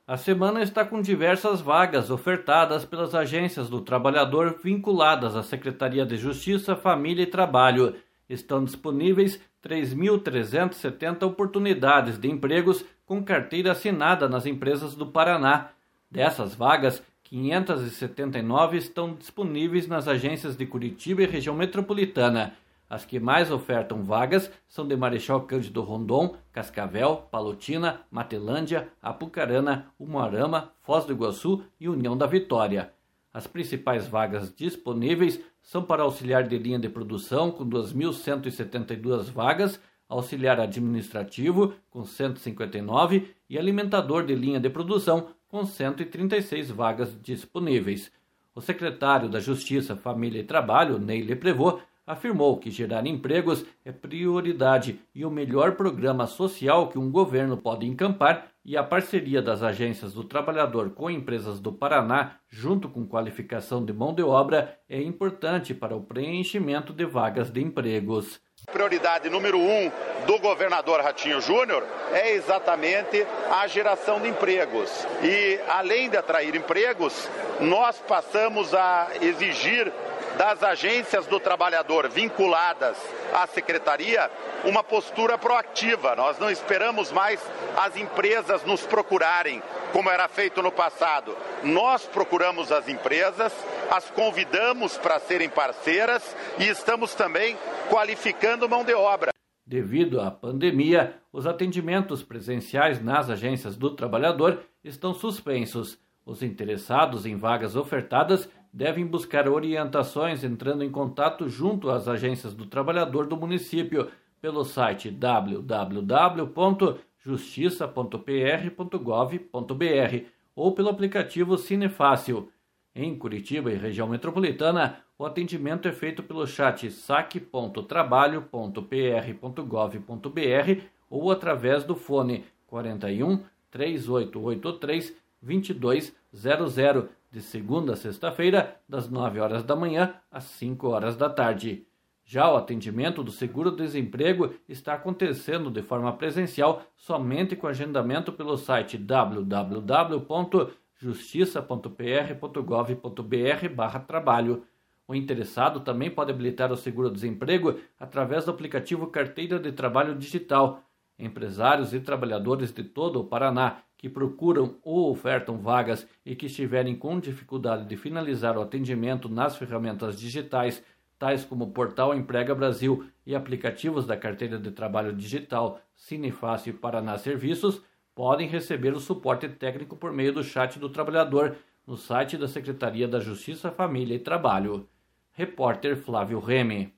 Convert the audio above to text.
A semana está com diversas vagas ofertadas pelas agências do trabalhador vinculadas à Secretaria de Justiça, Família e Trabalho. Estão disponíveis 3.370 oportunidades de empregos com carteira assinada nas empresas do Paraná. Dessas vagas, 579 estão disponíveis nas agências de Curitiba e região metropolitana. As que mais ofertam vagas são de Marechal Cândido Rondon, Cascavel, Palotina, Matelândia, Apucarana, Umuarama, Foz do Iguaçu e União da Vitória. As principais vagas disponíveis são para auxiliar de linha de produção, com 2.172 vagas, auxiliar administrativo, com 159, e alimentador de linha de produção, com 136 vagas disponíveis. O secretário da Justiça, Família e Trabalho, Neile Prevot, afirmou que gerar empregos é prioridade e o melhor programa social que um governo pode encampar, e a parceria das agências do trabalhador com empresas do Paraná, junto com qualificação de mão de obra, é importante para o preenchimento de vagas de empregos. Prioridade número 1 do governador Ratinho Júnior é exatamente a geração de empregos. E, além de atrair empregos, nós passamos a exigir das agências do trabalhador vinculadas à secretaria uma postura proativa. Nós não esperamos mais as empresas nos procurarem, como era feito no passado. Nós procuramos as empresas, as convidamos para serem parceiras e estamos também qualificando mão de obra. Devido à pandemia, os atendimentos presenciais nas agências do trabalhador estão suspensos. Os interessados em vagas ofertadas devem buscar orientações entrando em contato junto às agências do trabalhador do município pelo site www.justiça.pr.gov.br ou pelo aplicativo Cinefácil. Em Curitiba e região metropolitana, o atendimento é feito pelo chat saque.trabalho.pr.gov.br ou através do fone 41 3883 2200, de segunda a sexta-feira, das 9 horas da manhã às 5 horas da tarde. Já o atendimento do seguro-desemprego está acontecendo de forma presencial somente com agendamento pelo site www.justiça.pr.gov.br/trabalho. O interessado também pode habilitar o seguro-desemprego através do aplicativo Carteira de Trabalho Digital. Empresários e trabalhadores de todo o Paraná que procuram ou ofertam vagas e que estiverem com dificuldade de finalizar o atendimento nas ferramentas digitais, tais como o Portal Emprega Brasil e aplicativos da Carteira de Trabalho Digital, Cinefácil e Paraná Serviços, podem receber o suporte técnico por meio do chat do trabalhador no site da Secretaria da Justiça, Família e Trabalho. Repórter Flávio Remy.